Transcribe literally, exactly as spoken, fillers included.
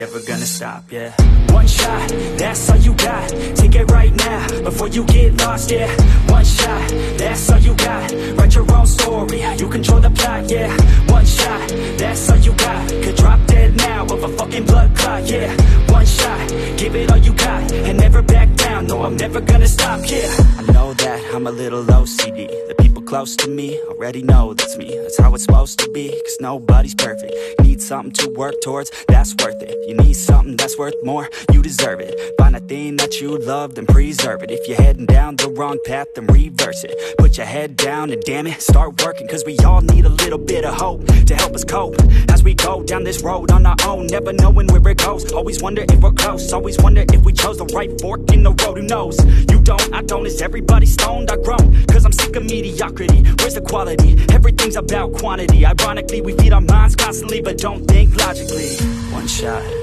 Never gonna stop, yeah. One shot, that's all you got. Take it right now, before you get lost, yeah. One shot, that's all you got. Write your own story, you control the plot, yeah. One shot, that's all you got. Could drop dead now of a fucking blood clot, yeah. One shot, give it all you got. And never back down, no, I'm never gonna stop, yeah. I know that I'm a little O C D. The people close to me already know that's me. That's how it's supposed to be, cause nobody's perfect. Need something to work towards, that's worth it. You need something that's worth more, you deserve it. Find a thing that you love, then preserve it. If you're heading down the wrong path, then reverse it. Put your head down and damn it, start working. Cause we all need a little bit of hope to help us cope as we go down this road on our own, never knowing where it goes. Always wonder if we're close, always wonder if we chose the right fork in the road. Who knows? You don't, I don't, is everybody stoned? I groan, cause I'm sick of mediocrity. Where's the quality? Everything's about quantity. Ironically, we feed our minds constantly, but don't think logically. One shot,